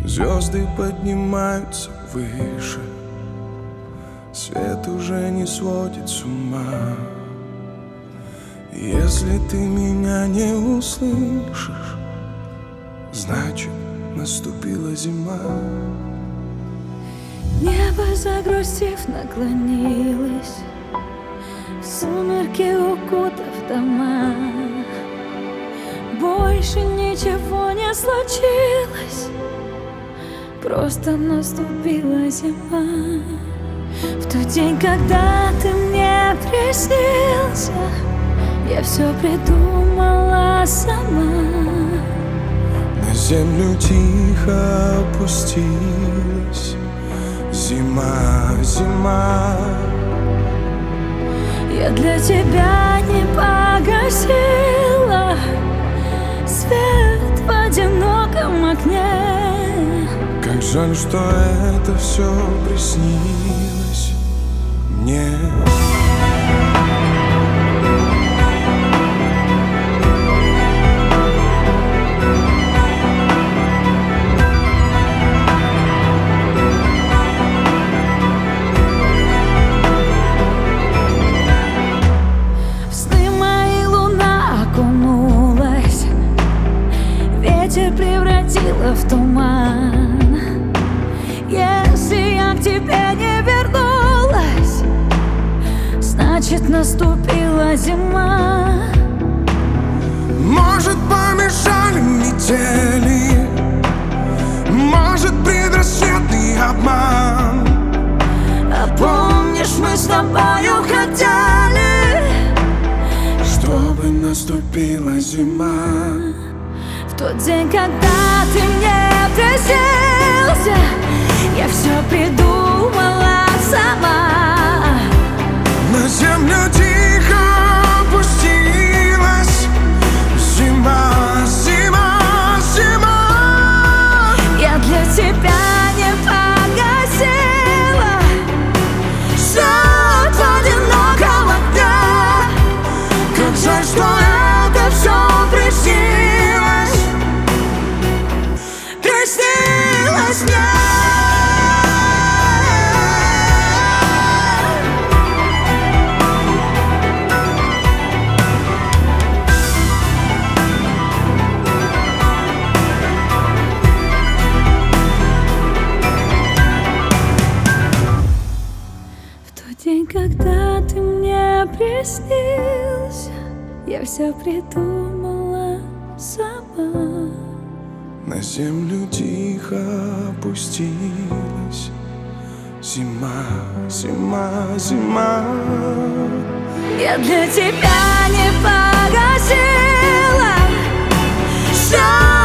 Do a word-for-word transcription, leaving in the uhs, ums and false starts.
Звезды поднимаются выше, свет уже не сводит с ума. Если ты меня не услышишь, значит, наступила зима. Небо, загрустив, наклонилось, в сумерки укутав дома. Больше ничего не случилось, просто наступила зима. В тот день, когда ты мне приснился, я все придумала сама. На землю тихо опустилась зима, зима. Я для тебя не погасила свет в одиноком окне. Как жаль, что это все приснилось мне. Превратила в туман. Если я к тебе не вернулась, значит, наступила зима. Может, помешали метели, может, предрассветный обман. А помнишь, мы с тобою хотели, чтобы наступила зима. В тот день, когда ты мне приснился, я все придумала сама. На землю тихо опустилась зима, зима, зима. Я для тебя не погасила свет в одиноком окне. Как жаль, что это все приснилось. Приснилось мне. В тот день, когда ты мне приснился, я все придумала сама. На землю тихо опустилась зима, зима, зима. Я для тебя не погасила все.